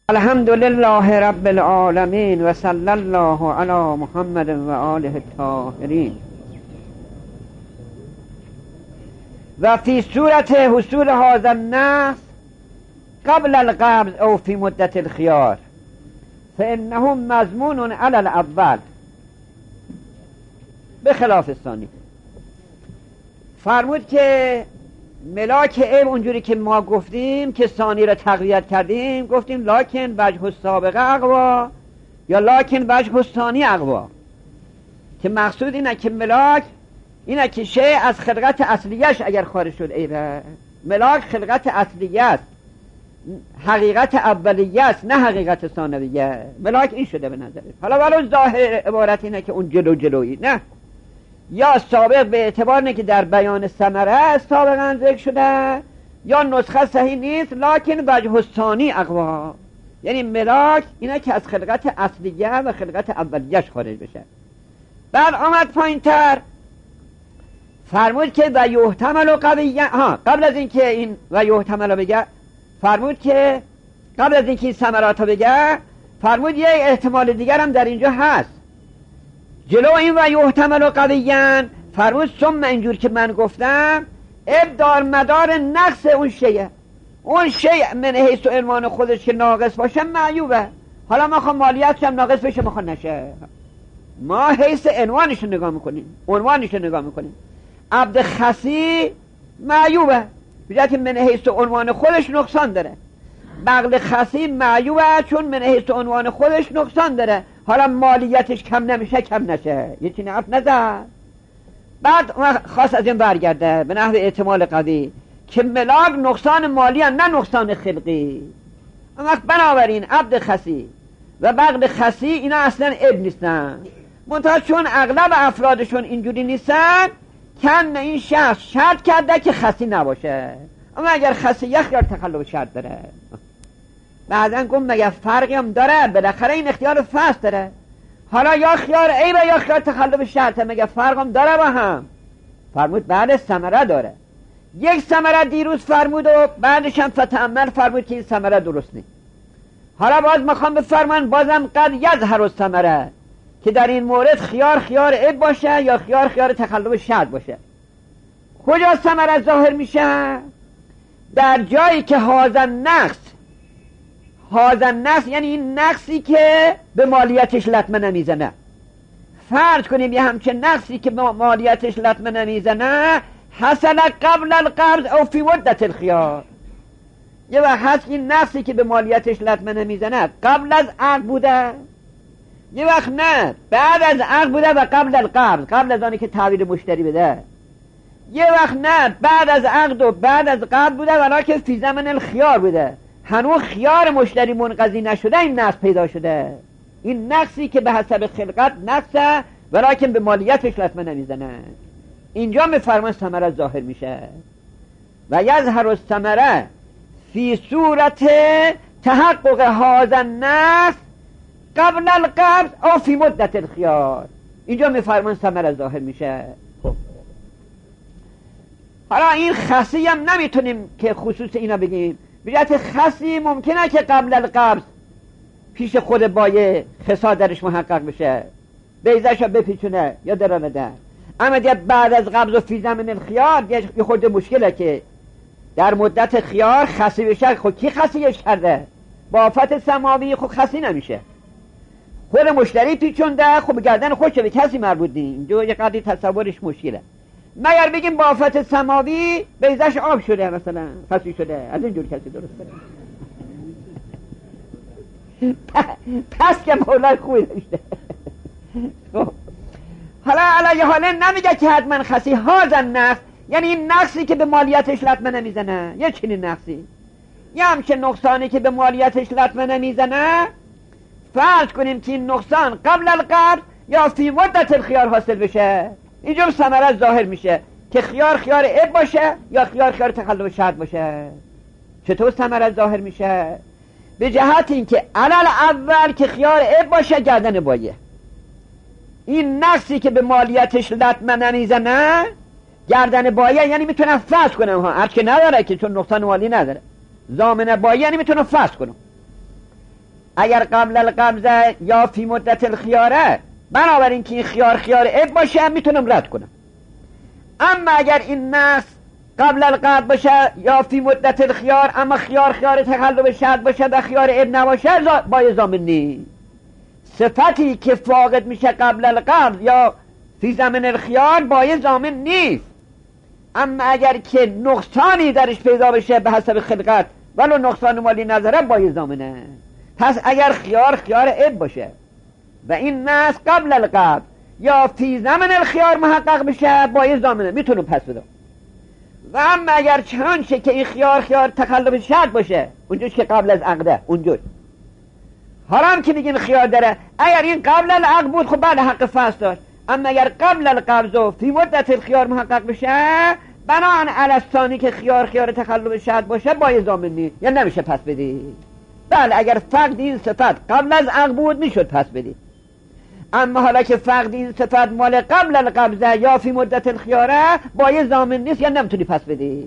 الحمد لله رب العالمين و صلی الله علی محمد و آله الطاهرین. و فی صورت حصول هذا النقص قبل القبض او فی مدت الخيار فانه مضمون علی الاول بخلاف الثانی. فرمود که ملاک عیب اونجوری که ما گفتیم که ثانی را تقویت کردیم، گفتیم لکن وجه السابقه اقوا یا لکن وجه الثانی اقوا، که مقصود اینه که ملاک اینه که شیء از خلقت اصلیش اگر خارج شد عیبه. ملاک خلقت اصلیه است، حقیقت اولیه است، نه حقیقت ثانویه. ملاک این شده به نظره. حالا ولو ظاهر عبارت اینه که اون جلویی نه، یا سابق به اعتبار نه که در بیان ثمره سابقا ذکر شده، یا نسخه صحیح نیست لکن وجه الثانی اقوا، یعنی ملاک اینه که از خلقت اصلیه و خلقت اولیش خارج بشه. بعد آمد پایین تر فرمود که و یحتمل قویه، قبل از اینکه این و یحتمل بگه فرمود که قبل از اینکه این ثمرات بگه فرمود یه احتمال دیگر هم در اینجا هست جلو این و یحتمل قویان. فرمود ثم اینجور که من گفتم ابدار مدار نقص اون شیء، اون شیء من حیث و عنوان خودش که ناقص باشه معیوبه. حالا ما خواهم مالیاتش هم ناقص بشه، ما نشه، ما حیث عنوانش نگاه میکنیم، عنوانش نگاه میکنیم. عبد خسی معیوبه بجاتی من حیث و عنوان خودش نقصان داره. بغل خسی معیوبه چون من حیث و عنوان خودش نقصان داره. حالا مالیتش کم نمیشه کم نشه، یه چی نفت نزد. بعد خواست از این برگرده به نحو احتمال قوی که ملاک نقصان مالی نه نقصان خلقی. اما بنابراین عبد خسی و بغل خسی اینا اصلا عیب نیستن، منتها چون اغلب افرادشون اینجوری نیستن کن این شخص شرط کرده که خسی نباشه. اما اگر خسی یک خیار تخلف شرط داره، بعدن گم مگه فرقی هم داره؟ بالاخره این اختیار فصل داره. حالا یا خیار عیبه یا خیار تخلف شرطه، مگه فرق هم داره با هم؟ فرمود بعد ثمره داره. یک ثمره دیروز فرمود و بعدش هم فتأمل فرمود که این ثمره درست نیست. حالا باز میخوام بفرمان بازم قد یظهر الثمره که در این مورد خیار عیب باشه یا خیار تخلف شرط باشه. کجا ثمره ظاهر میشه؟ در جایی که هذا نقص یعنی این نقصی که به مالیتش لطمه نمیزنه. فرض کنیم یه همچه نقصی که به مالیتش لطمه نمیزنه حصل قبل القبض او فی مدت الخیار. یه وقت هست این نقصی که به مالیتش لطمه نمیزنه قبل از عقد بوده، یه وقت نه بعد از عقد بوده و قبل القبض، قبل از آنی که تحویل مشتری بده، یه وقت نه بعد از عقد و بعد از قبض بوده ولیکن فی زمن الخیار بوده، هنوز خیار مشتری منقضی نشده این نقص پیدا شده. این نقصی که به حسب خلقت نقصه ولیکن به مالیتش لطمه نمیزنه. اینجا میفرمان ثمره ظاهر میشه و یظهر الثمره فی صورت تحقق هذا النقص قبل القبض او فی مدت الخیار. اینجا میفرمان ثمره ظاهر میشه. حالا این خسی هم نمیتونیم که خصوص اینا بگیم، بجهت خسی ممکنه که قبل القبض پیش خود بایه خسا درش محقق بشه، بیزش رو بپیچونه یا درانه ده. اما دیگه بعد از قبض و فی زمن الخیار یه خورده مشکله که در مدت خیار خسی بشه. خود کی خسیش کرده؟ با آفت سماوی خود خسی نمیشه، خود مشتری پیچونده، خب گردن خودشه، به کسی مربوط نیست. اینجا یه قدری تصورش مشکله. مگر بگیم با آفت سماوی بیزش آب شده مثلا خسی شده، از اینجور کسی درست کنه. پس که مولای خوبی داشته. حالا علیه حاله نمیگه که حتما خسی هازن نقص، یعنی این نقصی که به مالیتش لطمه نمیزنه. یه چنین نقصی، یه همچه نقصانی که به مالیتش لطمه نمیزنه، فرض کنیم که این نقصان قبل القبض یا فی مدت الخیار حاصل بشه. اینجا ثمره ظاهر میشه که خیار عیب باشه یا خیار تخلف شرط باشه. چطور ثمره ظاهر میشه؟ به جهت اینکه علل اول که خیار عیب باشه گردن بایه، این نقصی که به مالیتش لطمه نمیزنه گردن بایه، یعنی میتونم فصل کنم هرچه نداره که چون نقصان مالی نداره، ضامن بایه یعنی میتونم فصل کنم. اگر قبل القبضه یا فی مدت الخیاره، بنابراین که این خیار اب باشه میتونم رد کنم. اما اگر این نص قبل القبض باشه یا فی مدت الخیار، اما خیار تقلب شرط باشه و خیار اب نباشه، با ضامن نیست. صفتی که فاقد میشه قبل القبض یا فی زمن الخیار با ضامن نیست. اما اگر که نقصانی درش پیدا بشه به حسب خلقت ولو نقصان مالی نظره با ضامنه. پس اگر خیار اب باشه و این نص قبل القبض یا فی زمن الخیار محقق بشه با ضامنه، میتونم پس بدم. و اما اگر چنانچه که این خیار تخلف شرط باشه، اونجوش که قبل از عقده، اونجوش حالا هم که میگین خیار داره، اگر این قبل العقد بود خب بعد حق فصل داشت. اما اگر قبل القبض و فی مدت الخیار محقق بشه، بناهن الستانی که خیار تخلف شرط باشه با ضامن نیست، یا نمیشه پس بدی. بله اگر فقد این صفت قبل از عقد بود میشد پس بدی. اما حالا که فقد این صفت مال قبل القبضه یا فی مدت الخیاره با ضامن نیست، یا نمیتونی پس بدی.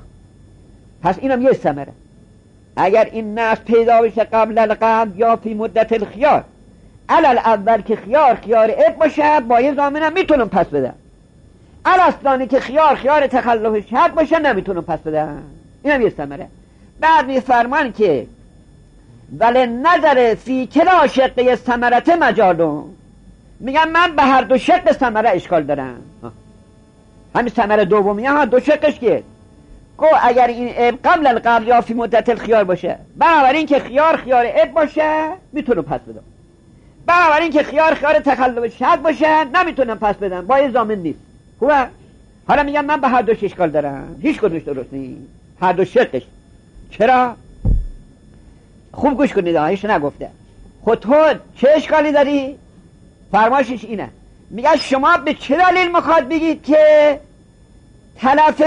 پس اینم یه ثمره. اگر این نص پیدا بشه قبل القبض یا فی مدت الخیار، علل اول که خیار اب باشه با ضامنم میتونم پس بدم. الثانی که خیار تخلف شرط باشه نمیتونم پس بدم. اینم یه ثمره. بعد میفرمان که ولی نظر فی کلا شقه ثمرت مجالون، میگم من به هر دو شق ثمره اشکال دارم. همین ثمره دومی ها دو شقش که گو اگر این اب قبل القبض یا فی مدت الخیار باشه، بنابراین که خیار اب باشه میتونم پس بدم. بنابراین که خیار تخلف شرط باشه نمیتونم پس بدم، با ضامن نیست. خوبه؟ حالا میگم من به هر دوش اشکال دارم، هیچ کدومش درست نیست، هر دو شقش. چرا؟ خوب گوش کنید، هیچ نگفته. خود تو چه اشکالی داری؟ فرمایشش اینه، میگه شما به چه دلیل میخواد بگید که تلف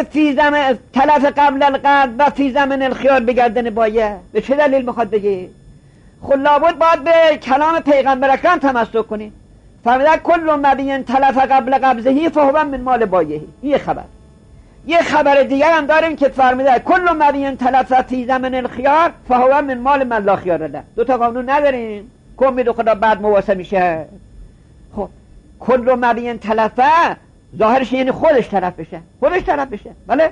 قبل القبض و فی زمن الخیار بگردن بایه؟ به چه دلیل میخواد بگید؟ خب لابد باید به کلام پیغمبر اکرم تمسک کنید. فرموده کل مبین تلف قبل قبضهی فهو من مال بایهی. این خبر. یه خبر دیگر هم داریم که فرموده کل مبین تلف فی زمن الخیار فهو من مال من لا خیار له. دو تا قانون نداریم که امید خدا بعد مواسه میشه. خب کل مبین تلفه ظاهرش یعنی خودش تلف بشه، بله.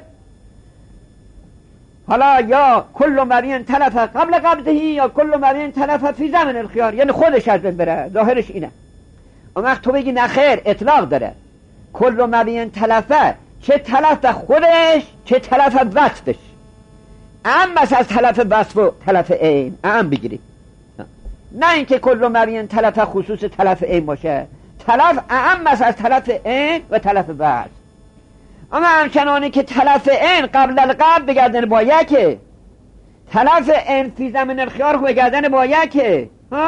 حالا یا کل مبین تلف قبل قبضهی یا کل مبین تلف فی زمن الخیار، یعنی خودش از بین بره، ظاهرش اینه. اما وقت تو بگی نخیر، اطلاق داره. کل مبین تلفه، چه تلف خودش چه تلف وصفش. اما از تلف وصف و تلف عین اهم بگیری، نه اینکه کل مبین تلف خصوص تلف عین باشه. تلف اهم از تلف عین و تلف وصف. اما همچنانی که تلف عین قبل القبض بگردن باید که تلف عین فی زمن الخیار بگردن باید که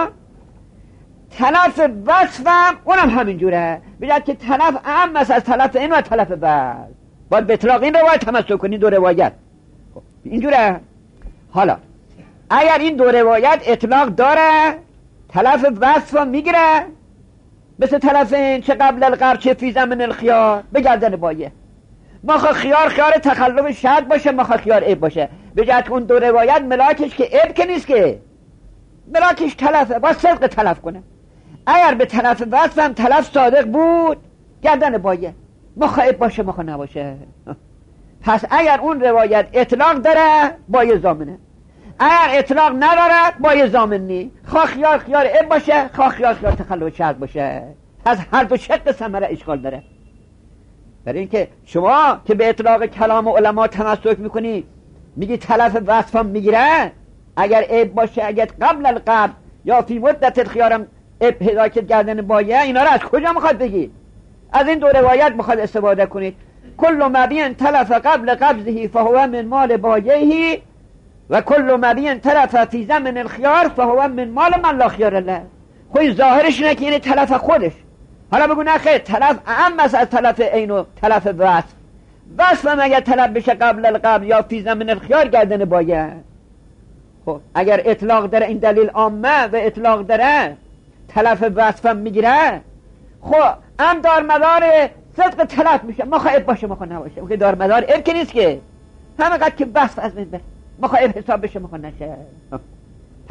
تلف وصفم اونم همینجوره، بجد که تلف اهم از تلف عین و تلف وصف. باید به اطلاق این روایت تمسک کنید، دو روایت اینجوره. حالا اگر این دو روایت اطلاق داره، تلف وصفم میگیره، مثل تلف عین چه قبل القبض چه فی زمن الخیار بگردن باید. مخا خیار تخلف شرط باشه، مخا خیار اب باشه، بجد اون دو روایت ملاکش که اب که نیست، که ملاکش تلفه، با صدق تلف کنه. اگر به تلف وصفم تلف صادق بود گردن باید، مخا اب باشه مخا نباشه. پس اگر اون روایت اطلاق داره با ضامنه، اگر اطلاق نداره با ضامن نی. خواه خیار اب باشه، خواه خیار تخلف شرط باشه. از هر دو شق ثمره اشکال داره. برای اینکه شما که به اطلاق کلام علما تمسک میکنی، میگی تلف وصفم میگیره، اگر اب باشه، اگر قبل القبض یا فی مدت الخیارم اب هدایت گردن بایه، اینا رو از کجا میخواد بگید؟ از این دو روایت میخواد استفاده کنید. کل مبین تلف قبل قبضه فهو من مال بایهی و کل مبین تلف فی زمن الخیار فهو من مال من لا خیار له. خوی ظاهرش اینه که یعنی تلف خودش. حالا بگو نه خیر، تلف اهم از تلف عین و تلف وصف هم اگر تلف بشه قبل القبض یا فی زمن الخیار گردن باید. خب اگر اطلاق داره این دلیل عامه و اطلاق داره تلف وصف هم میگیره، خب هم دار مدار صدق تلف میشه، مخا اب باشه مخا نباشه. اون که دار مدار اب که نیست، که همه قد که وصف از بین بره، مخا اب حساب بشه مخا نشه.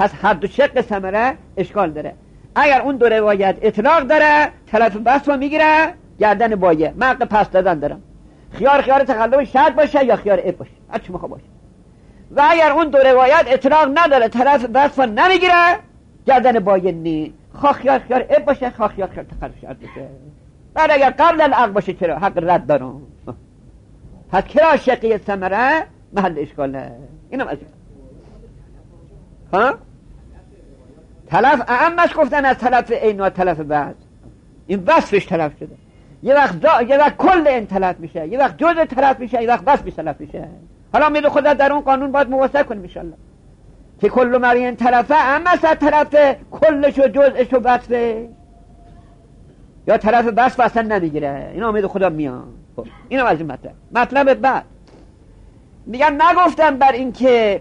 پس هر دو شق ثمره اشکال داره. اگر اون دو روایت اطلاق داره تلف بس رو میگیره گردن بایه، من حق پس دادن دارم، خیار تقلب شرط باشه یا خیار اب باشه، هر چی میخواد باشه. و اگر اون دو روایت اطلاق نداره تلف بس رو نمیگیره گردن بایه نی، خواه خیار اب باشه، خواه خیار تقلب شرط باشه. بعد اگر قبل العقد باشه چرا حق رد دارم. پس کرا شقی ثمره محل اشکاله. اینم از ها تلف اعمش گفتن از تلف عین و تلف بعد، این وصفش تلف شده. یه وقت کل این تلف میشه، یه وقت جزء تلف میشه، یه وقت وصفش تلف میشه. حالا میگه خدا در اون قانون باید موافقت کنیم ان شاء الله که کل مرین تلفه اما از تلف کلش و جزءش و وصفه، یا طرف بس اصلا نمیگیره. این امید خدا میان. خب اینم از این مطلب بعد میگن نگفتم بر این که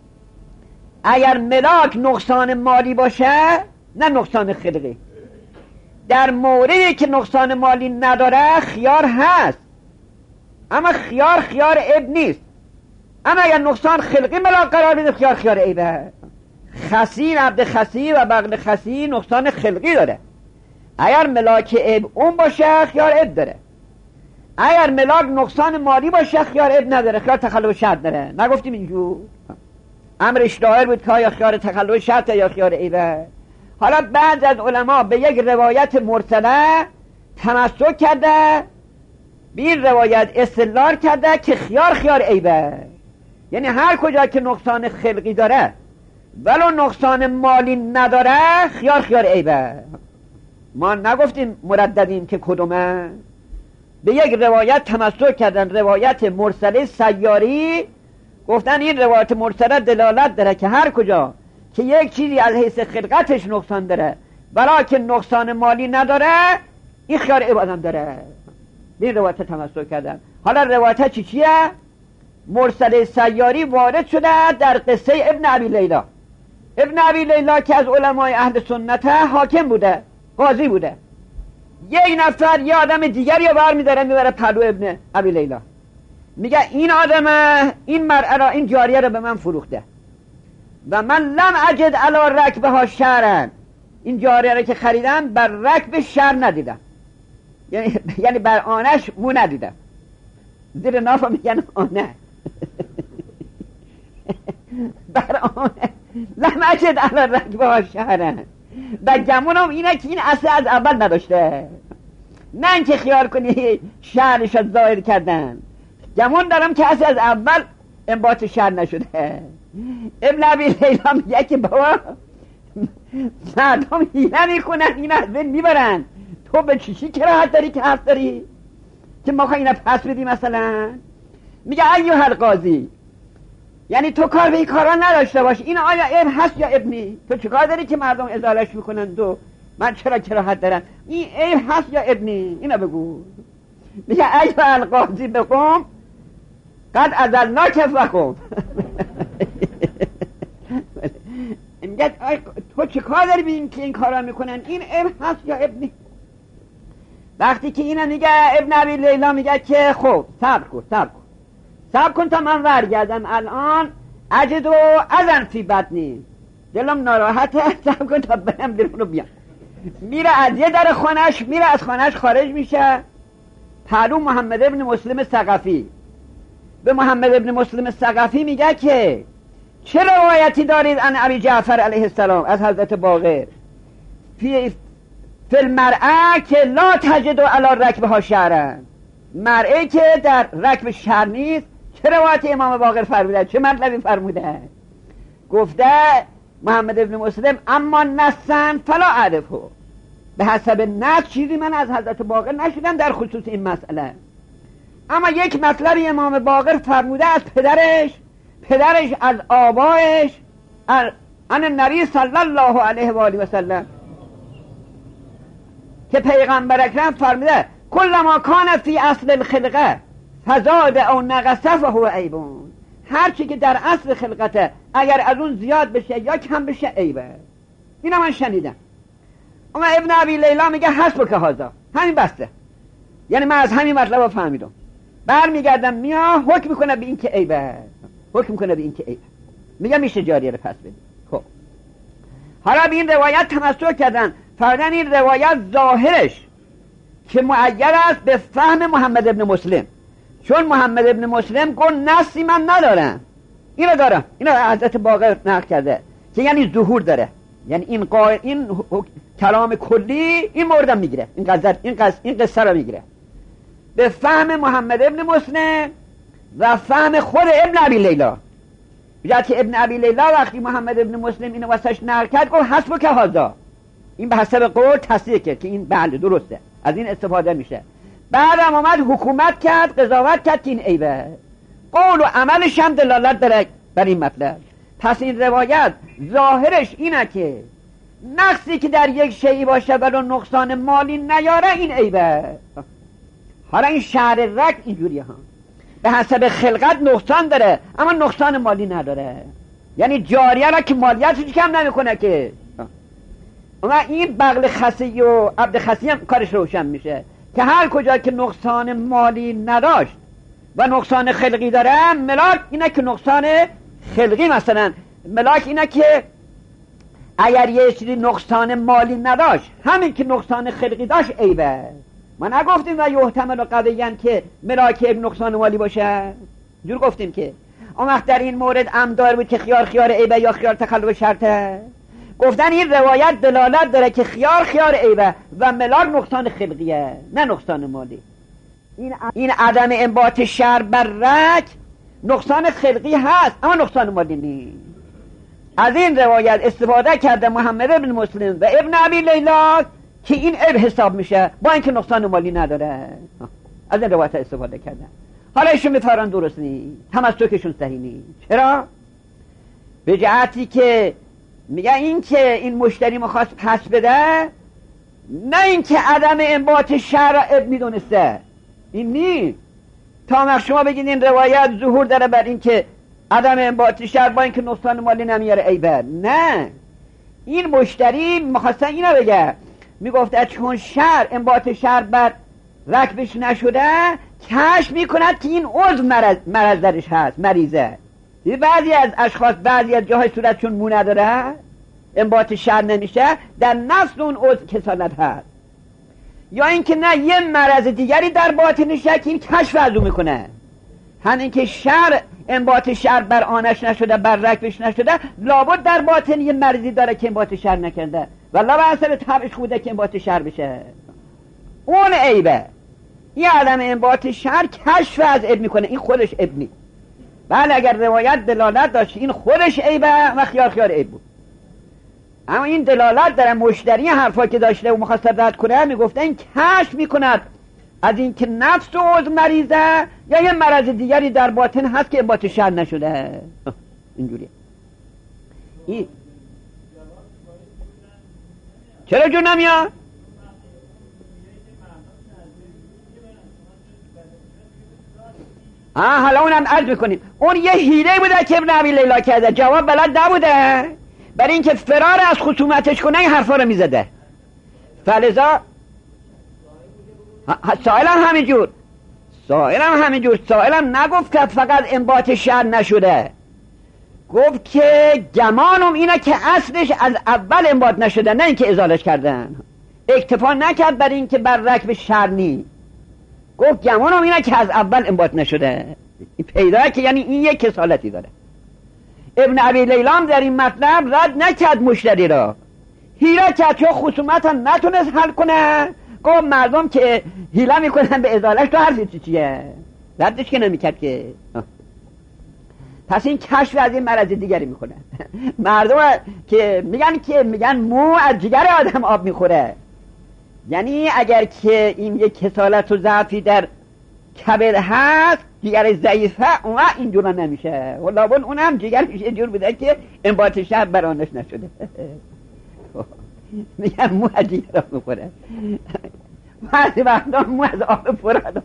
اگر ملاک نقصان مالی باشه نه نقصان خلقی، در موردی که نقصان مالی نداره خیار هست، اما خیار عیب نیست. اما اگر نقصان خلقی ملاک قرار بده خیار عیبه. خسی عبد خسی و بغل خسی نقصان خلقی داره. اگر ملاک عیب اون باشه خیار عیب داره. اگر ملاک نقصان مالی باشه خیار عیب نداره، خیار تخلف شرط داره. نگفتیم اینجور امرش دایر بود که یا خیار تخلف شرط یا خیار عیبه. حالا بعض از علما به یک روایت مرسله تمسک کرده، به این روایت استدلال کرده که خیار عیبه، یعنی هر کجا که نقصان خلقی داره ولو نقصان مالی نداره خیار عیبه. ما نگفتیم مرددیم که کدومه، به یک روایت تمسک کردن، روایت مرسله سیاری، گفتن این روایت مرسله دلالت داره که هر کجا که یک چیزی از حیث خلقتش نقصان داره ولیکن نقصان مالی نداره این خیار عیب آدم داره. به این روایت تمسک کردن. حالا روایت چیه؟ مرسله سیاری وارد شده در قصه ابن ابی لیلا. ابن ابی لیلا که از علمای اهل سنت حاکم بوده، قاضی بوده. یک نفر یه آدم دیگری رو برمی‌داره میبره پلو ابن ابی لیلا، میگه این آدم این مرأه را این جاریه رو به من فروخته و من لم اجد علی رکبها شرعا، این جاریه رو که خریدم بر رکب شرع ندیدم، یعنی بر آنش مو ندیدم. زیر نافا میگن آنه بر آنه لم اجد علی رکبها شرعا. و گمونم اینه که این اصل از اول نداشته، نه اینکه خیال کنی شرعش رو ظاهر کردن. گمون دارم که اصل از اول انباط شرع نشده. ابن ابی لیلا میگه که بابا مردم هیله میکنن این از بین میبرن، تو به چیشی کراهت داری که حرف داری که ما خواهی اینه پس بدی مثلا؟ میگه ایوه القاضی، یعنی تو کار به این کارا نداشته باش، این آیا عیب هست یا عیب نیست؟ تو چیکار داری که مردم ازالش میکنن؟ تو من چرا کراهت دارم؟ این عیب هست یا عیب نیست؟ اینو بگو. میگه ایوه القاضی بقوم قد ازلناک فقوم. میگه تو چیکار داری به این که این کارا میکنن؟ این عیب هست یا عیب نیست؟ وقتی که اینو میگه ابن ابی لیلا میگه که خب صبر کن تا من برگردم، الان اجد و ازن فی بطنی، دلم ناراحته، صبر کن تا برم بیرون رو بیام. میره از یه در خانهش، میره از خانهش خارج میشه پلو محمد ابن مسلم ثقفی. به محمد ابن مسلم ثقفی میگه که چه روایتی دارید عن ابی جعفر علیه السلام از حضرت باقر فی المرأة که لا تجد علی رکبها شعرا، مرأة که در رکب شعر نیست. چه روایت امام باقر فرموده؟ چه مطلبی فرموده؟ گفته محمد ابن مسلم اما نسن فلا اعرفه، به حسب نص چیزی من از حضرت باقر نشیدم در خصوص این مسئله، اما یک مطلبی امام باقر فرموده از پدرش از آبایش عن النبی صلی الله علیه و آله و سلم، که پیغمبر اکرم فرموده کل ما کان فی اصل الخلقه فزاد او نقصه فهو عیبون، هر چی که در اصل خلقته اگر از اون زیاد بشه یا کم بشه عیبه. اینا من شنیدم. اما ابن ابی لیلا میگه حسب که هذا، همین بسته، یعنی من از همین مطلب فهمیدم. برمیگردم میاد حکم میکنه به این که عیبه، میگه میشه جاریه رو پس بدی. خب حالا به این روایت تمسک کردن، فرضاً این روایت ظاهرش که معید است به فهم محمد ابن مسلم، چون محمد ابن مسلم گفت نصی من ندارم، اینو دارم، اینو حضرت باقر نقل کرده که یعنی ظهور داره، یعنی این کلام کلی این موردم میگیره، این قصه رو میگیره به فهم محمد ابن مسلم و فهم خود ابن ابی لیلا. بجد که ابن ابی لیلا وقتی محمد ابن مسلم اینو واسش نقل کرد گفت حسب که هذا، این به حسب قول تصدیق کرد که این بله درسته، از این استفاده میشه. بعدم آمد حکومت کرد، قضاوت کرد که این عیبه، قول و عملش هم دلالت داره بر این مطلب. پس این روایت ظاهرش اینه که نقصی که در یک شیئی باشه ولو نقصان مالی نیاره این عیبه. حالا این شعر رگ اینجوریه ها، به حسب خلقت نقصان داره اما نقصان مالی نداره، یعنی جاریه را که مالیتش کم نمیکنه که. اما این بغل خسی و عبد خسی هم کارش روشن میشه که هر کجا که نقصان مالی نداشت و نقصان خلقی داره، ملاک اینه که نقصان خلقی، مثلا ملاک اینه که اگر یه چیزی نقصان مالی نداشت همین که نقصان خلقی داشت عیبه. ما نگفتیم و یحتمل قضیاً که ملاک یک نقصان مالی باشه، جور گفتیم که اون وقت در این مورد امدار بود که خیار عیبه یا خیار تخلف شرطه. گفتن این روایت دلالت داره که خیار عیبه و ملاک نقصان خلقیه نه نقصان مالی. این عدم انبات شر بر رگ نقصان خلقی هست اما نقصان مالی نیست. از این روایت استفاده کرده محمد بن مسلم و ابن ابی لیلا که این عیب حساب میشه با اینکه نقصان مالی نداره. از این روایت استفاده کردن. حالا ایشون میفران درست نیست، تمسکشون صحیح نیست. چرا؟ به جهتی که میگه این که این مشتری مخواست پس بده، نه این که عدم انبات شر عیب میدونسته، این نیست. تا وقت شما بگید این روایت ظهور داره بر این که عدم انبات شر با اینکه نقصان مالی نمیاره عیبه، نه، این مشتری مخواستن اینو بگه، میگفت چون شر انبات شر بر رکبش نشده کشف میکند که این عضو مرض درش هست، مریضه. بعضی از اشخاص بعضی از جاهای صورت چون مو نداره انبات شر نمیشه، در نفس اون عضو کسالت هست، یا اینکه نه یه مرض دیگری در باطنشه که این کشف از اون میکنه. همین که شر انبات شر بر آنش نشده بر رکبش نشده، لابد در باطن یه مرضی داره که انبات شر نکرده والله به اثر طبعش خوده که انبات شر بشه، اون عیبه. این عدم انبات شر کشف از عیب میکنه، این خودش عیب نیست. بله اگر روایت دلالت داشت این خودش عیبه و خیار عیب بود، اما این دلالت داره مشتری حرفا که داشته و مخواست رد کنه، میگفته این کشف میکند از این که نفس و عضو مریضه یا یه مرض دیگری در باطن هست که انبات شر نشده. اینجوریه. این چرا جور نمیاد؟ حالا اونم عرض میکنیم، اون یه حیله بوده که ابن ابی لیلا کرده، جواب بلد نبوده، برای اینکه فرار از خصومتش کنه این حرفا رو میزده. فلذا سائلم همینجور سائلم نگفت که فقط انبات شر نشده، گفت که گمانم اینه که اصلش از اول انبات نشده، نه اینکه ازالش کردن. اکتفا نکرد بر اینکه بر رکب شر نی، گفت گمانم اینه که از اول انبات نشده. این پیدا که یعنی این یک کسالتی داره. ابن ابی لیلا در این مطلب رد نکرد مشتری را، حیله کرد چون خصومت هم نتونست حل کنه، گفت مردم که حیله میکنن به ازالش، تو حرفی چیه؟ ردش که نمیکرد که. پس این کشف از این مرض دیگری میکنه. مردم که میگن مو از جگر آدم آب میخوره، یعنی اگر که این یک کسالت و ضعفی در کبد هست، جگر ضعیفه اون اینجور نمیشه، ولابد اون هم جگرش اینجور بوده که انبات شر برانش نشده. میگن مو از جگر آب میخوره، بعضی وقتا مو از آب فرات.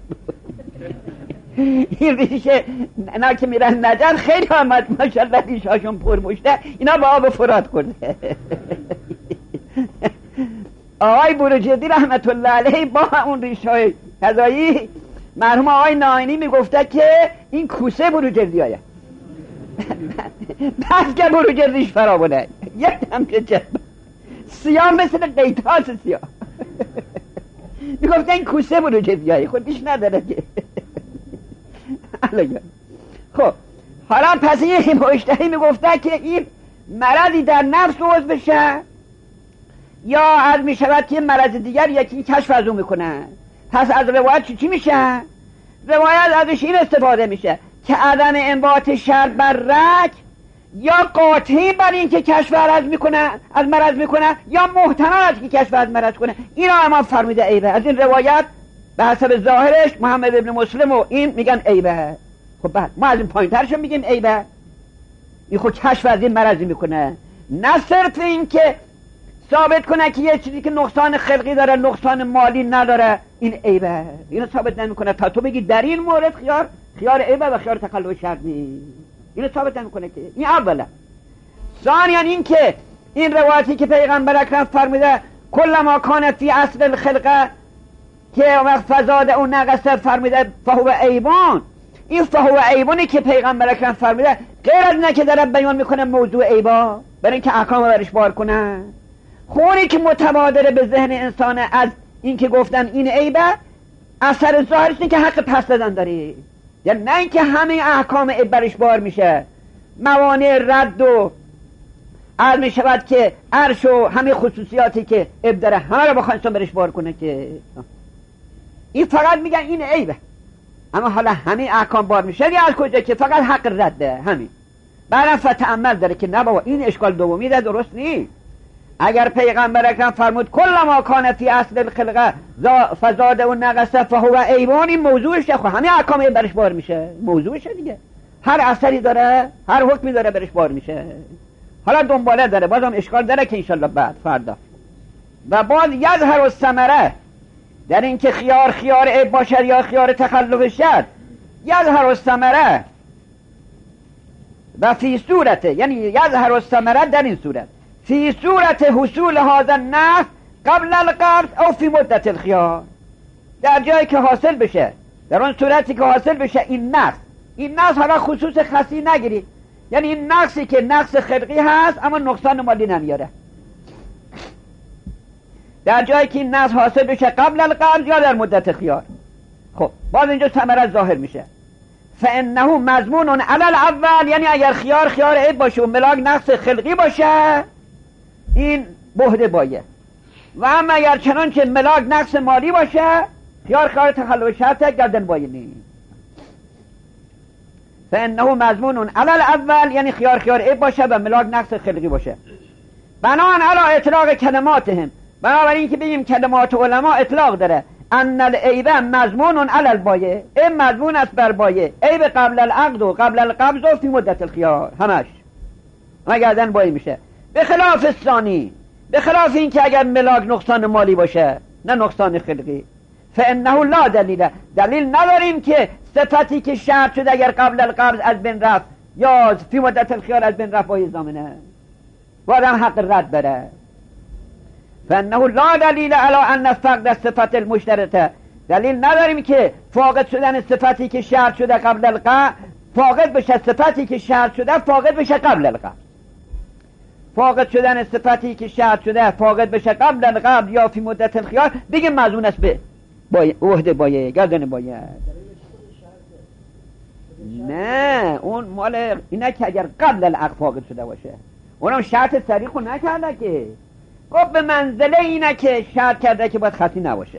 این ریشه اینا که میرن نجر خیلی آمد ماشاءالله ریشاشون پر مشته، اینا با آب فرات خورده. آقای بروجردی رحمت الله علیه با اون ریشای قضایی مرحوم آقای ناینی میگفته که این کوسه بروجردی آیه. بس که بروجردیش فرا بوده یک هم که سیاه مثل قیطاس سیاه. میگفتن این کوسه برو جزیایی خودش نداره که. خب حالا پس این مشتری میگفته که این مرضی در نفس عضو بشه یا از میشود که مرض دیگر یکی کشف از اون میکنه. پس از روایت چی میشه؟ روایت ازش این استفاده میشه که عدم انبات شرط بر رگ یا قاطعی بر این که کشف از مرض میکنه یا محتمل است که کشف از مرض کنه. اینا امام فرموده عیبه. از این روایت به حسب ظاهرش محمد ابن مسلم و این میگن عیبه. خب بعد ما از این پایین ترشون میگیم عیبه. این خود کشف از این مرضی میکنه، نه صرف این که ثابت کنه که یه چیزی که نقصان خلقی داره نقصان مالی نداره این عیبه. اینو ثابت نمیکنه تا تو بگی در این مورد خیار عیبه و خیار تخلف شرط نیست. اینو ثابت نمیکنه که این اوله. ثانیاً این که این روایتی که پیغمبر اکرم فرموده کل ما کان فی اصل الخلقه که وقت فزاد اون نقصه فرموده فهو عیبان، این فهو عیبانی که پیغمبر اکرم فرموده غیر از نه که داره بیان میکنه موضوع عیبا برای اینکه احکام برش بار کنه. خونی که متبادر به ذهن انسان از این که گفتن این عیبه اثر ظاهرش اینه که حق پس دادن داری، یعنی نه اینکه همه احکام عیب برش بار میشه. موانع رد و عرض می شود که عرش و همه خصوصیاتی که عیب داره همه رو بخواه انسان برش بار کنه که این فقط میگن این عیبه. اما حالا همه احکام بار میشه یا از کجا که فقط حق رده همین. بعدم فتعمل داره که نه بابا این اشکال دومی ده درست نیست. اگر پیغمبر اکرم فرمود کل ما کان فی اصل الخلقه فزاد و نقصه فهو عیبان، این موضوعشه. خب همه احکام برش بار میشه، موضوعشه دیگه. هر اثری داره هر حکمی داره برش بار میشه. حالا دنباله داره بازم اشکال داره که انشالله بعد فردا. و باز یظهر الثمره در این که خیار عیب باشه یا خیار تخلف شد. یظهر الثمره و فی صورته، یعنی یظهر الثمره در این صورت فی صورت حصول هذا النفع قبل القبض او فی مدت الخیار، در جایی که حاصل بشه، در اون صورتی که حاصل بشه این نقص حالا خصوص خاصی نگیری، یعنی این نقصی که نقص خلقی هست اما نقصان مالی نمیاره، در جایی که این نقص حاصل بشه قبل القبض یا در مدت خیار. خب باز اینجا ثمره ظاهر میشه. فانه مضمون علی الاول، یعنی اگر خیار عیب باشه و ملاک نقص خلقی باشه این بهد بایه، و اما اگر چنانچه ملاک نقص مالی باشه خیار تخلف شرط گردن بایه نیست. فانه مضمون علی الاول، یعنی خیار عیب باشه و ملاک نقص خلقی باشه. بنان علی اطلاق کلماتهم، بنابراین که بگیم کلمات علما اطلاق داره. ان العیب مضمون علی البایه، این مضمون است بر بایه. عیب قبل العقد و قبل القبض و فی مدت الخیار همش گردن بایه میشه. به خلاف الثانی، به خلاف این که اگر ملاک نقصان مالی باشه نه نقصان خلقی. فانه لا دلیل نداریم که صفتی که شرط شده اگر قبل القبض از بین رفت یا فی مدت الخیار از بین رفت بایه ضامنه و آدم حق رد بره. فانه لا دلیل علی ان فقد الصفت المشترطه، دلیل نداریم که فاقد شدن صفتی که شرط شده قبل القبض فاقد بشه صفتی که شرط شده فاقد بشه قبل القبض. فاقد شدن صفتی که شرط شده فاقد بشه قبل القبض یا فی مدت الخیار بگیم مضمون است به عهده بایه گردن بایه. نه اون مال اینه که اگر قبل العقد فاقد شده باشه اونم شرط صریحو نکرده که. خب به منزله اینه که شرط کرده که باید خطی نباشه.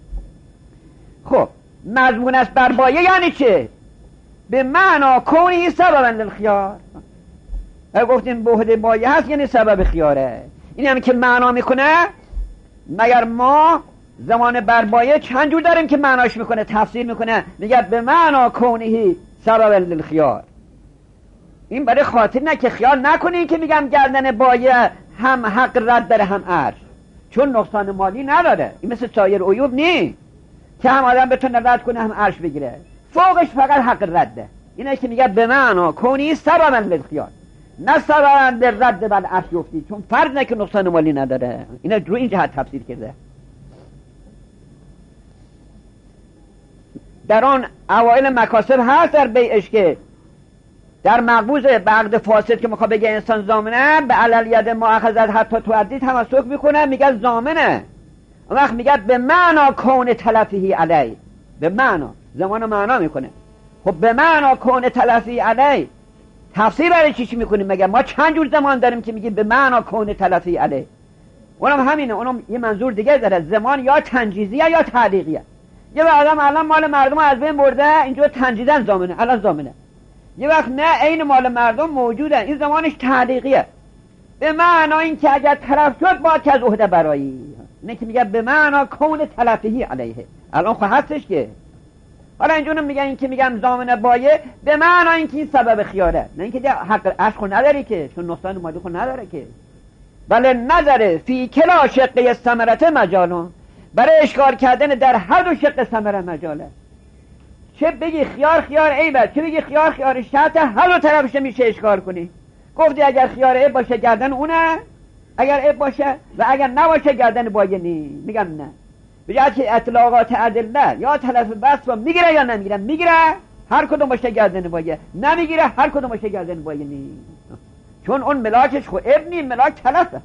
خب مضمون است بر بایه یعنی چه؟ به معنا کونی سببا للخیار. گفتیم بهد بایه هست یعنی سبب خیاره. این هم که معنا میکنه. مگر ما زمان بر بایه چند جور داریم که معناش میکنه تفسیر میکنه میگه به معنا کونی سببا للخیار. این برای خاطر نه که خیال نکنین که میگم گردن بایه هم حق رد داره هم عرش، چون نقصان مالی نداره. این مثل سایر عیوب نی که هم آدم بتونه رد کنه هم عرش بگیره، فوقش فقط حق رده. اینه که میگه به معنا کونی سببا للخیار، نه سببا للرد بل عرش یفتی، چون فرض نه که نقصان مالی نداره. اینه رو این جهت تفسیر کرده. در آن اوائل مکاسب هست در بیعش که در مقبوض بعقد فاسد که میخواد بگه انسان زامنه، به علل ید مؤاخذت حتی تؤدی تمسک میکنه، میگه زامنه. اون وقت میگه به معنا کون تلفیه علی، به معنا، زمان معنا میکنه. خب به معنا کون تلفیه علی تفسیر برای چی میکنیم؟ مگه ما چند جور زمان داریم که میگیم به معنا کون تلفیه علی؟ اونم همینه، اونم یه منظور دیگه داره. زمان یا تنجیزیه یا تعلیقیه. یه آدم الان مال مردم از بین برده، اینجا تنجیزن زامنه، الان زامنه. یه وقت نه، این مال مردم موجوده، این زمانش تعلیقیه. به معنا این که اگر طرف شد باید که از عهده برایی، نه که میگه به معنا کون تلفیه علیه. الان خب هستش که حالا اینجوری میگن، این که میگم زامنه بایه به معنا این که این سبب خیاره، نه اینکه حق عشق نداری که، چون نقصان مالی خود نداره که. بله نظره فی کلا شقه ثمرت مجالون، برای اشکار کردن در هر دو شق ثمره مجاله. چه بگی خیار خیار عیبه، چه بگی خیار خیار شرط، هر دو طرفش میشه اشکار کنی. گفتی اگر خیار عیب باشه گردن اونه، اگر عیب باشه، و اگر نباشه گردن بایه نی. میگم نه، بجاید که اطلاقات ادله یا تلف بس میگیره یا نمیگیره، میگیره هر کدوم باشه گردن بایه، نمیگیره هر کدوم باشه گردن بایه نی. چون اون ملاکش خو ابنی، ملاک تلفه.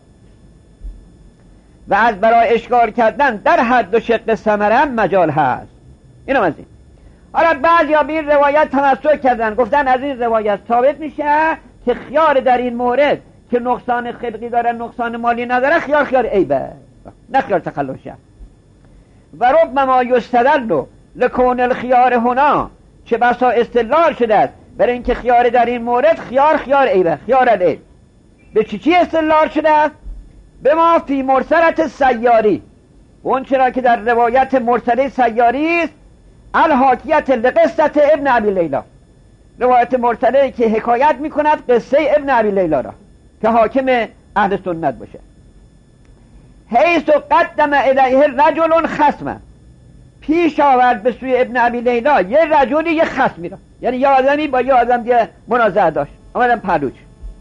و از برای اشکار کردن در حد و شق ثمره مجال هست. اینو از این. حالا بعضیا به این روایت تمسک کردن، گفتن از این روایت ثابت میشه که خیار در این مورد که نقصان خلقی داره، نقصان مالی نداره، خیار خیار عیبه، نه خیار تخلوشه. و ربما یستدل لکون الخیار هنا، چه بسا استدلال شده است برای اینکه خیار در این مورد خیار خیار عیبه، خیار العیب. به چی استدلال شده است؟ به ما فی مرسلت سیاری، اون چرا که در روایت مرسله سیاری است، الحاکیت لقصت ابن ابی لیلا، روایت مرسله که حکایت میکند قصه ابن ابی لیلا را که حاکم اهل سنت باشه. حیث قدم الیه رجل خصمه، پیش آورد به سوی ابن ابی لیلا یه رجلی یه خصمی را، یعنی یه آدمی با یه آدم دیگه منازعه داشت، آمدن پلوچ.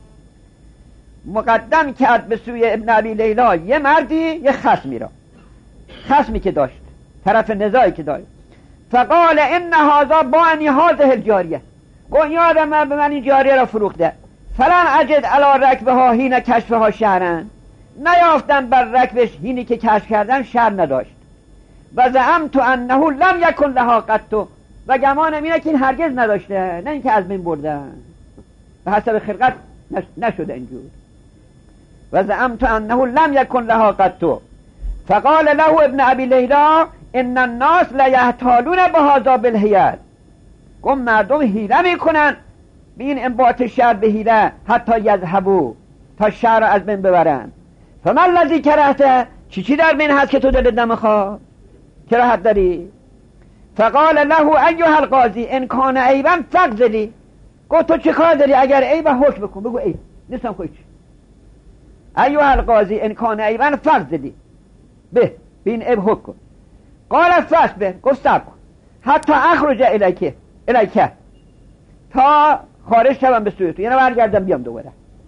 مقدم کرد به سوی ابن ابی لیلا یه مردی یه خصمی را، خصمی که داشت، طرف نزاعی که داشت. فقال ان هذا بانی هذه الجاریه، گفت این آدم به من این جاریه را فروخته. فلان اجد علی رکبها حین کشفها شعرن، نیافتم بر رکبش حینی که کشف کردن شعر نداشت. و زعمت انه لم یکن لها قط، و گمانم اینه که این هرگز نداشته، نه اینکه از بین بردن، به حسب خلقت نشده اینجور. و زعمت انه لم یکن لها قط. فقال له ابن ابی لیلا ان الناس لیحتالون بهذا بالحیل، گفت مردم حیله میکنن به این انباط شعر، به حیله حتی یذهبوا، تا شعر را از بین ببرن. فما الذی کرهته، چی در بین هست که تو دلت نمیخواد، کراهت داری؟ فقال له ایها القاضی ان کان عیبا فقذلی، گفت تو چه کار داری؟ اگر عیب حکم بکن، بگو عیب نیستم خوش. ایها القاضی ان کان عیبا فقذلی، به بین عیب حکم کن. قال فاصبر، گفت صبر کن، حتی اخرج الیک، تا خارج شدم به سوی تو، یعنی برگردم بیام دوباره.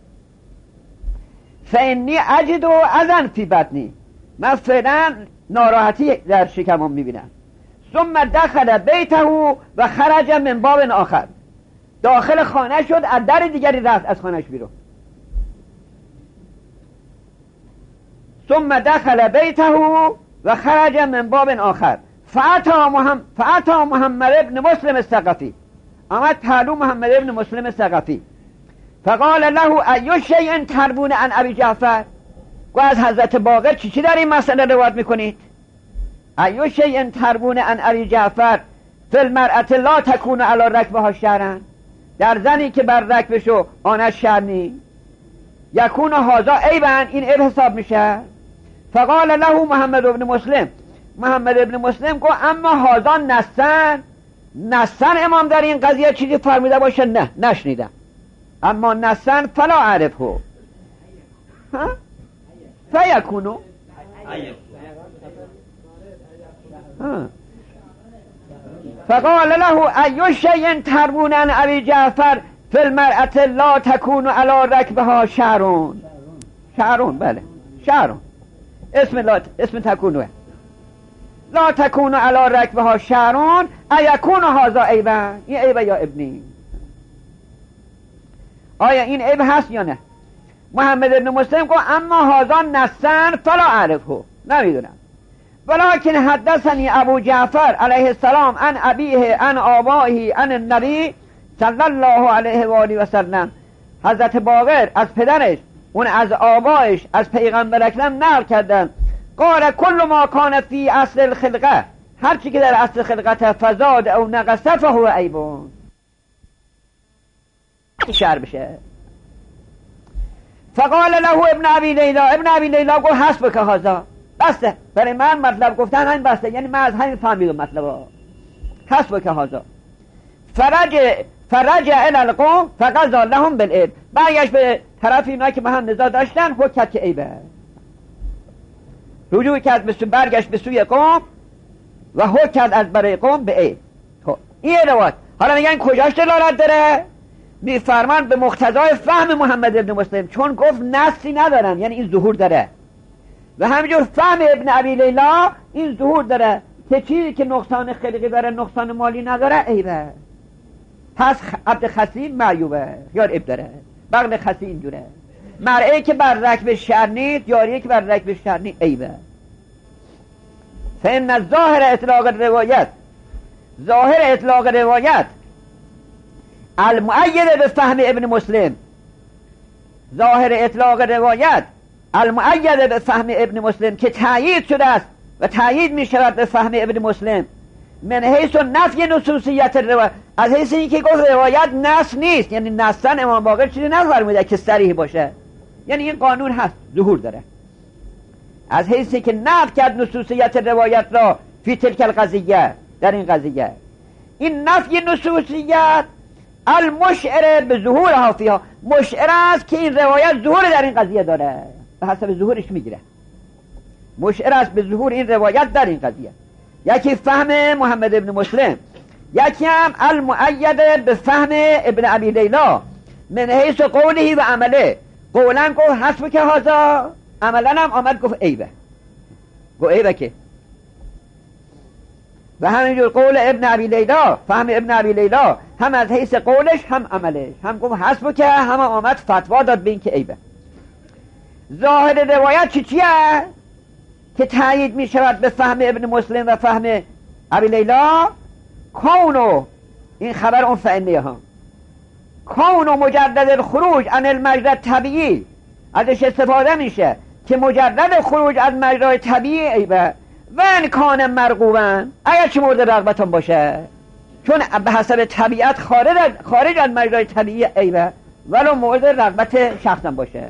فانی اجد اذن فی بطنی، من فعلا ناراحتی در شکمم میبینم. ثم دخل بیته و خرج من باب آخر، داخل خانه شد، از در دیگری رفت از خانهش بیرون. ثم دخل بیته و خرج من باب آخر فاتا محمد ابن مسلم الثقفی، آمد پهلو محمد ابن مسلم الثقفی. فقال له ای شیء تربون عن ابی جعفر، و از حضرت باقر چی در این مسئله روایت میکنید؟ ای شیء تربون عن ابی جعفر فی المرأة لا تکون علی رکبها شعرا، در زنی که بر رکبشو آنش شعر نی، یکون هذا عیبا، این عیب حساب میشه. فقال له محمد ابن مسلم، محمد ابن مسلم گفت اما هذا نسن امام در این قضیه چیزی فرموده باشه نه نشنیدم، اما نسن فلا عرفه. فیکونو فقال له ای شیء تربون عن ابی جعفر فی المرأة لا تکون علی رکبها شعرون، شعرون بله شعرون، اسم تکونوه، لا تکون علی رکبها شعرون ایکون هذا عیبا، این عیبه یا ابنی. آیا این عیب هست یا نه؟ محمد ابن مسلم گفت اما هذا نسن فلا اعرفه، نمیدونم. ولكن حدثني ابو جعفر علیه السلام عن ابیه عن آبائه عن النبی صلی الله علیه و آله و سلم. حضرت باقر از پدرش، اون از آبایش، از پیغمبر اکرم نقل کردن قال کل ما کان فی اصل الخلقه، هر چی که در اصل خلقت فزاد او نقص فهو عیب، شر بشه. فقال له ابن ابی لیلا، ابن ابی لیلا گفت حسبک هذا، بسته برای من مطلب گفتن همین بسته، یعنی من از همین فهمیدم مطلب. حسبک هذا. فرجع الى القوم فقضى لهم بالعیب، برگشت به طرف اینا که با هم نزاع داشتن، حکم که عیبه، رجوع کرد برگشت به سوی قوم و حکم کرد از برای قوم به عیب. این روایت حالا میگن کجاش دلالت داره؟ میفرمان به مقتضای فهم محمد ابن مسلم، چون گفت نصی ندارن، یعنی این ظهور داره، و همینجور فهم ابن ابی لیلا این ظهور داره که چیزی که نقصان خلقی داره نقصان مالی نداره عیبه. پس عبد خسیم معیوبه، خیال عیب داره. بغل خسیم اینجوره، مرعی که بر رکب شر نیست، جاریه که بر رکب شر نیست عیبه. فإن ظاهر اطلاق روایت، ظاهر اطلاق روایت المؤید به فهم ابن مسلم، ظاهر اطلاق روایت المؤید به فهم ابن مسلم که تأیید شده است و تأیید می شود به فهم ابن مسلم، من حیث نفی نصوصیت روایت، از حیث این که گفت روایت نص نیست، یعنی نصن امام باقر چیزی نفرموده که صریح باشه، یعنی این قانون هست، ظهور داره. از حیثی که نفی کرد نصوصیت روایت را فی تلک القضیه، در این قضیه، این نفی نصوصیت المشعر به ظهورها فیها، مشعر است که این روایت ظهور در این قضیه داره، به حسب ظهورش میگیره، مشعر است به ظهور این روایت در این قضیه. یکی فهم محمد ابن مسلم، یکی هم المؤید به فهم ابن ابی لیلا من حیث قوله و عمله. قولا گفت حسبک هذا، عملا هم آمد گفت عیبه، گفت عیبه که. و همینجور قول ابن ابی لیلا، فهم ابن ابی لیلا هم از حیث قولش هم عملش، هم گفت حسبک، هم آمد فتوا داد به این که عیبه. ظاهر روایت چیه؟ که تأیید می شود به فهم ابن مسلم و فهم ابی لیلا، کونو، این خبر اون فعنیه ها، کونو مجرد الخروج عن المجرد طبیعی، ازش استفاده میشه که مجرد خروج از مجرای طبیعی عیبه، و ان کان مرغوبا، اگر چه مورد رغبتون باشه، چون به حسب طبیعت خارج از مجرای طبیعی عیبه، ولو مورد رغبت شخصا باشه،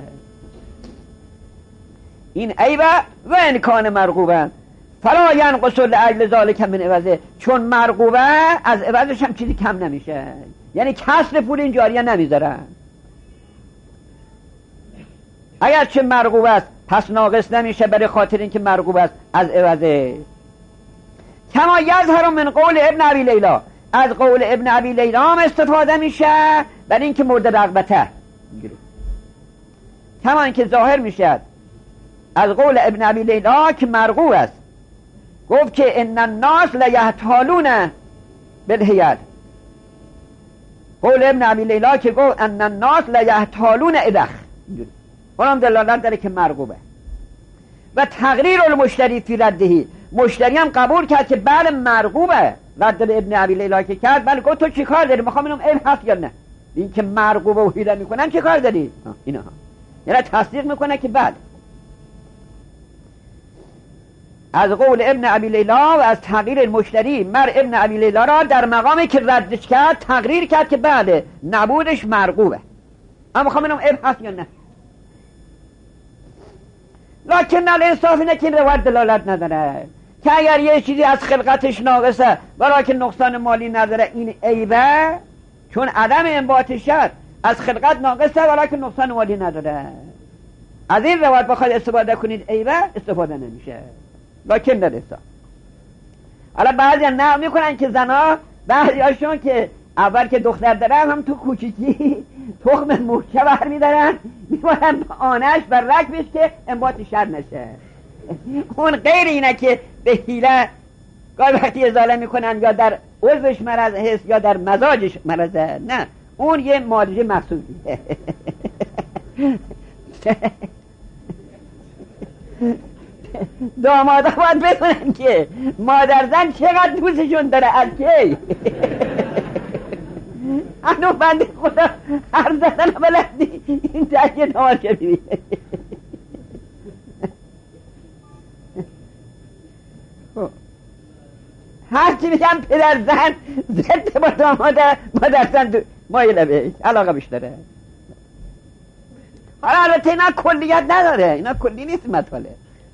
این عیبه. و ان کان مرغوبا فلا ینقص لاجل ذلک من عوضه، چون مرغوبه از عوضش هم چیزی کم نمیشه، یعنی کسر پول این جاریه نمیذارن. اگر چه مرغوب است پس ناقص نمیشه برای خاطر اینکه مرغوب است از عوضه. کما یظهر من قول ابن ابی لیلا، از قول ابن ابی لیلا هم استفاده میشه برای اینکه مورد رغبته، کما اینکه ظاهر میشه از قول ابن ابی لیلا که مرغوب است. گفت که ان الناس لیحتالون بالحیل، قول ابن ابی لیلا که گفت ان الناس لیحتالون الخ، اونم دلالت داره که مرغوبه. و تقریر المشتری فی ردهی، مشتری هم قبول کرد که بله مرغوبه، رد به ابن ابی لیلا که کرد، بله گفت تو چی کار داری، میخوام اینم علم هست یا نه، این که مرغوبه و حیله میکنن چی کار داری، اینا ها، یعنی تصدیق میکنه که بله. از قول ابن ابی لیلا و از تغییر المشتری مر ابن ابی لیلا را در مقامی که ردش کرد تقریر کرد که بله نبودش مرغوبه، اما میخوام اینم علم هست یا نه. لکن الانصاف اینه که این روایت دلالت نداره که اگر یه چیزی از خلقتش ناقصه ولیکن نقصان مالی نداره این عیبه، چون عدم انبات شد از خلقت ناقصه ولیکن نقصان مالی نداره. از این روایت بخواید استفاده کنید عیبه، استفاده نمیشه. لکن الانصاف، حالا بعضی نه میکنن که زنا، بعضی هاشون که اول که دختر دارن هم تو کوچیکی تخم مورچه بر میدارن میبارن آنش بر رکبش که انبات شر نشه. اون غیر اینه که به حیله گاهی وقتی ازاله میکنن یا در عضوش مرض هست یا در مزاجش مرضه، نه اون یه معالجه مخصوصی. دامادا باید بدونن که مادر زن چقدر دوستشون داره. الکی انو بنده خدا هر زدن بلدی این تحکیه داماد که ببینه. هرچی میگم پدر زن ضد با داماد مادر زن مایله بهش علاقه بش داره. حالا البته اینا کلیت نداره، اینا کلی نیست مطاله.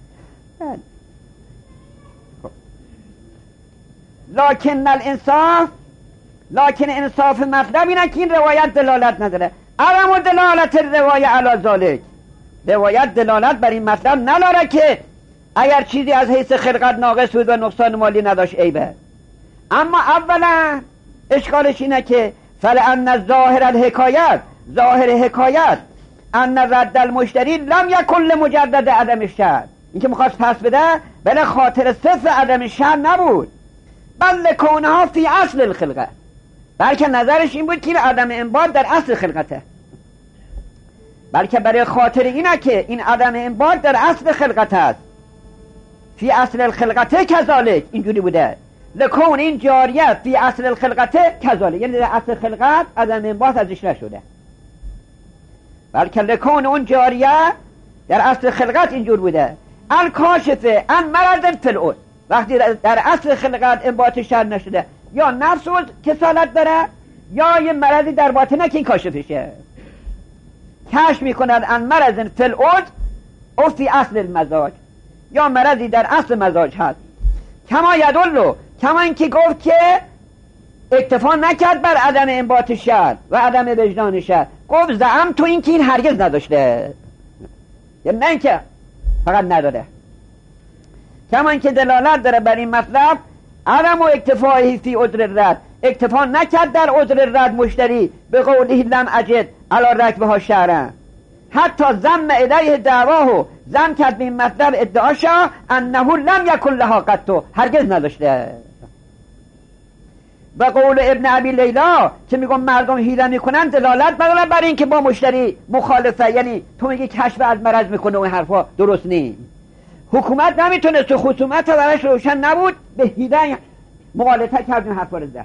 لکن انصاف مطلب اینه که این روایت دلالت نداره. عدم دلالت روایت علی ذالک، روایت دلالت بر این مطلب نداره که اگر چیزی از حیث خلقت ناقص بود و نقصان مالی نداشت عیبه. اما اولا اشکالش اینه که فلان ظاهر الحکایت، ظاهر حکایت ان رد المشتری لم یکن لمجرد عدم الشرط، این که میخواست پس بده بله خاطر صرف عدم شرط نبود، بل کونها فی اصل الخلقه، بلکه نظرش این بود که عدم انبات در اصل خلقته، بلکه برای خاطر اینه که این عدم انبات در اصل خلقت است. فی اصل الخلقته کذالک، اینجوری بوده. لکون این جاریه فی اصل الخلقته کذالک، یعنی در اصل خلقت عدم انبات ازش نشده، بلکه لکون اون جاریه در اصل خلقت اینجور بوده. الکاشفه ان مرض فی العضو، وقتی در اصل خلقت انبات شر نشده، یا نفس کسالت داره یا یه مرضی در باطنه که این کاشفشه. کشف میکنند ان مرض فی العضو او فی اصل المزاج، یا مرضی در اصل مزاج هست. کما یدلو، کما اینکه گفت که اکتفا نکرد بر عدم انبات شر و عدم وجدان شر، گفت زعم تو این که این هرگز نداشته، یعنی نه اینکه فقط نداره. کما اینکه دلالت داره بر این مطلب عدم و اکتفایی فی عذر الرد، اکتفا نکرد در عذر رد مشتری به قوله لم اجد علی رکبها شعرا، حتی ضم الیه دعواه، ضم کرد به این مطلب ادعاشا انه لم یکن لها قط، هرگز نداشته. و قول ابن ابی لیلا که میگم مردم حیله میکنن دلالت داره بر این که با مشتری مخالفه، یعنی تو میگی کشف از مرض میکنه، اون حرفا درست نیست. حکومت نمیتونست، خصومت براش روشن نبود، به حیله مغالطه کرد این حرفا رو زد.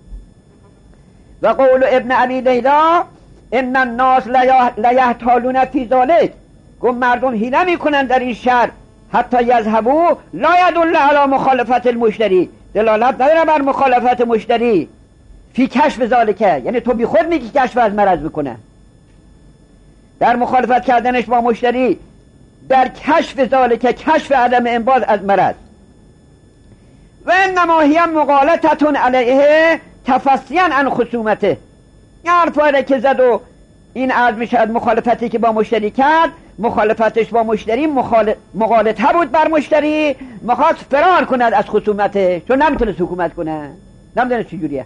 و قول ابن ابی لیلا ان الناس لیحتالون فی ذلک، گفت مردم حیله میکنن در این شر، حتی یذهبوا لا یدل علی مخالفت المشتری، دلالت نداره بر مخالفت مشتری فی کشف ذالکه، یعنی تو بی خود میگی کشف از مرض بکنه، در مخالفت کردنش با مشتری در کشف ذالکه، کشف عدم انباز از مرض. و انما هی مغالطتون علیه تفصیلا عن خصومته، این حرفایی که زد و این عرض میشد مخالفتی که با مشتری کرد، مخالفتش با مشتری مغالطه بود بر مشتری، میخواست فرار کند از خصومتش، چون نمیتونست حکومت کنه، نمیدونست چجوریه،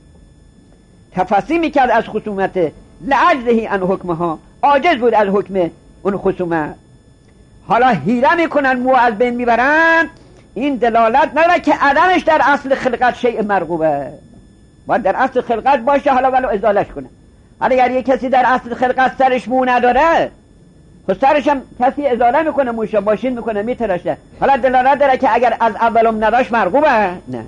تفصیل میکرد از خصومته، لعجزهی عن حکمها، عاجز بود از حکم اون خصومت. حالا حیله میکنن، مو از بین میبرن، این دلالت نداره که عدمش در اصل خلقت شیء مرغوبه، باید در اصل خلقت باشه، حالا ولو ازالش کنه. حالا اگر یک کسی در اصل خلقت سرش مو نداره، خب سرش هم کسی ازاله میکنه، موشا باشین میکنه، میتراشه، حالا دلالت داره که اگر از اولم نداشت مرغوبه؟ نه.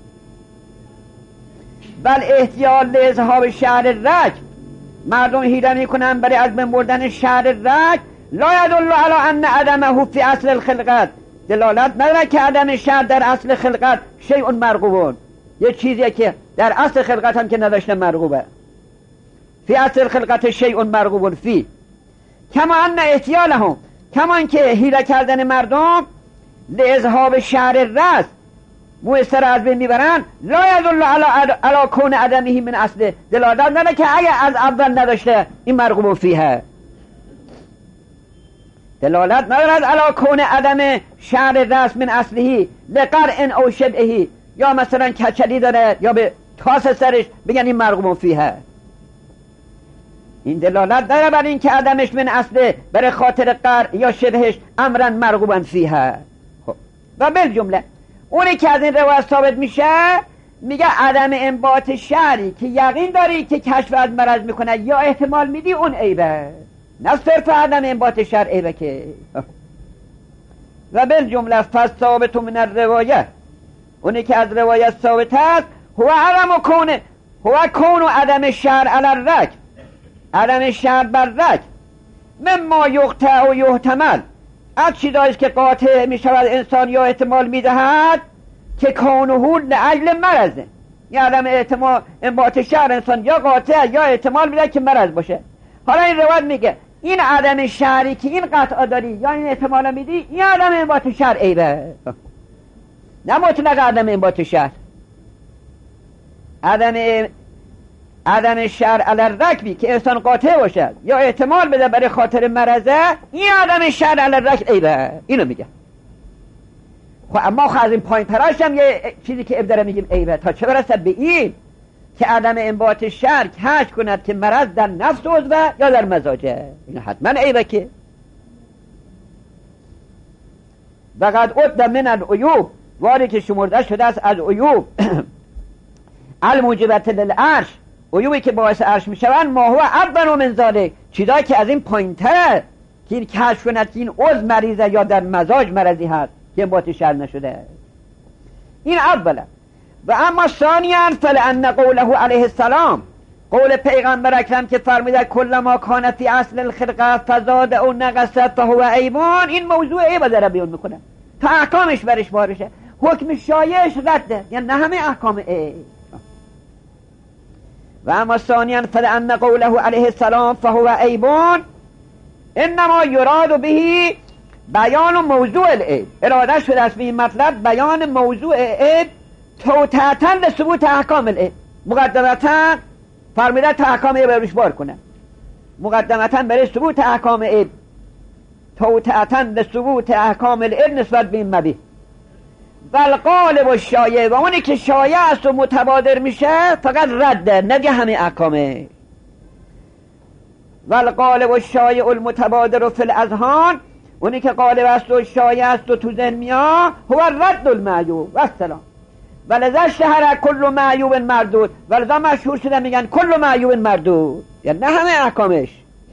بل احتیال لازهاب شعر رج، مردم حیله میکنن برای از بین بردن شعر رج، لا یدل علی ان عدمه فی اصل الخلقت، دلالت نداره که عدم شعر در اصل خلقت شیء مرغوب، یه چیزیه که در اصل خلقت هم که نداشته مرغوبه. فی اصل خلقت شیء مرغوب فی، کما ان احتیالهم، کما اینکه حیله کردن مردم لاذهاب شعر الراس، مو سر از بین میبرن، لا یدل علی کون عدمه من اصل، دلالت نداره که اگه از اول نداشته این مرغوب فیه، دلالت ندارد علی کون عدم شعر الراس من اصلهی لقرء او شبهه، یا مثلا کچلی داره یا به تاس سرش بگن این مرغوب فیه، این دلالت داره بر این که عدمش من اصله برای خاطر قرء یا شبهش امرا مرغوبا فیه. خب و بالجمله اونی که از این روایت ثابت میشه میگه عدم انبات شرعی که یقین داری که کشف از مرض میکنه یا احتمال میدی اون عیبه، نه صرف عدم انبات شرع عیبه که. و بالجمله فثابت من الروایه، اونی که از روایت ثابت است هو عدم کونه، هو کون و عدم شرع علی الرک، عدم شرع بر رک، مما یقطع و یحتمل، از چیزاییست که قاطع میشود انسان یا احتمال میدهد که کونه لعجل مرضه، یعنی عدم انبات شرع انسان یا قاطع یا احتمال میده که مرض باشه. حالا این روایت میگه این عدم شرعی که این قطعا داری یا این احتمال میدی، این عدم انبات شرع عیبه، نه مطلق عدم انبات شرع. عدم شرع علی الرکبی که انسان قاطع باشد یا احتمال بده برای خاطر مرضه، این عدم شرع علی الرکب عیبه، اینو میگه. خب اما از این پایین تراش هم یه چیزی که ابداره میگیم عیبه، تا چه برسه به این که عدم انبات شرع کشف کند که مرض در نفس عضوه یا در مزاجه، این حتما عیبه که. و قد عد من العیوب، واری که شمرده شده است از عیوب الموجبت للعرش، عیوبی که باعث عرش میشوند، ما هو ابن من ذلک، چیزایی که از این پایین‌تره که این کشف کند که این عضو مریضه یا در مزاج مرضی هست که انبات شرع نشده، این اولا. و اما ثانیاً فلأن قوله علیه السلام، قول پیغمبر اکرم که فرموده کل ما کان فی اصل الخلقه فزاد او نقص فهو عیبون، این موضوع عیب داره بیان میکنه تا احکامش برش بارشه. حکم شایعش رده، یعنی نه همه احکام عیب. و اما ثانیاً فلأن قوله علیه السلام فهو عیبون انما یراد به بیان موضوع العیب، اراده شده است به این مطلب بیان موضوع عیب توطئةً لثبوت احکام العیب. مقدمتاً فرموده تا احکام عیب روش بار کنه، مقدمتاً برای ثبوت احکام عیب، توطئةً لثبوت احکام العیب نسبت به این مبیح. و الغالب الشایع، و اونی که شایع است و متبادر میشه فقط رده، نگه همه احکامه. و الغالب الشایع المتبادر فی الاذهان، اونی که غالب است و شایع است و تو ذهن میاد، هو رد المعیوب و السلام. ولذا اشتهر کل معیوب مردود، ولذا مشهور شده میگن کل معیوب مردود، یعنی نه همه احکامش.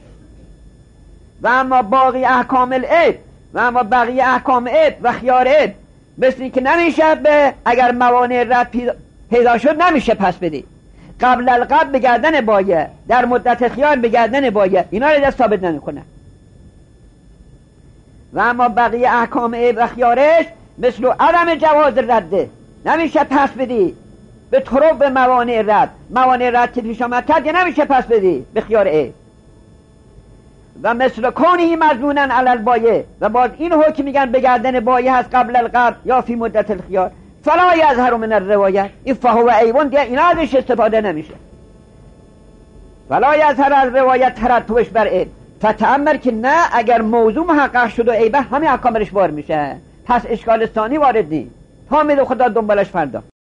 و اما باقی احکام العیب، و اما بقیه احکام عیب و خیار عیب، مثل این که نمیشه به اگر موانع رد پیدا شد نمیشه پس بدی، قبل القبض به گردن بایه، در مدت خیار به گردن بایه، اینا رو دست ثابت نمیکنه. و اما بقیه احکام عیب و خیارش مثل عدم جواز رده، نمیشه پس بدی به طرق به موانع رد، موانع رد که پیش آمد کرد یا نمیشه پس بدی به خیار عیب. و مثل کونی مظنونا علی البایه، و باز این حکم میگن به گردن بایه هست قبل القبض یا فی مدت الخیار، فلا یظهر من الروایت، این فهو عیبون دیگه اینا ازش استفاده نمیشه. فلا یظهر از روایت ترتبش بر عیب، فتأمل که نه اگر موضوع محقق شد و عیبه همه احکامش بار میشه، پس اشکال ثانی وارد نیست. حامد خدا دنبالش فردا.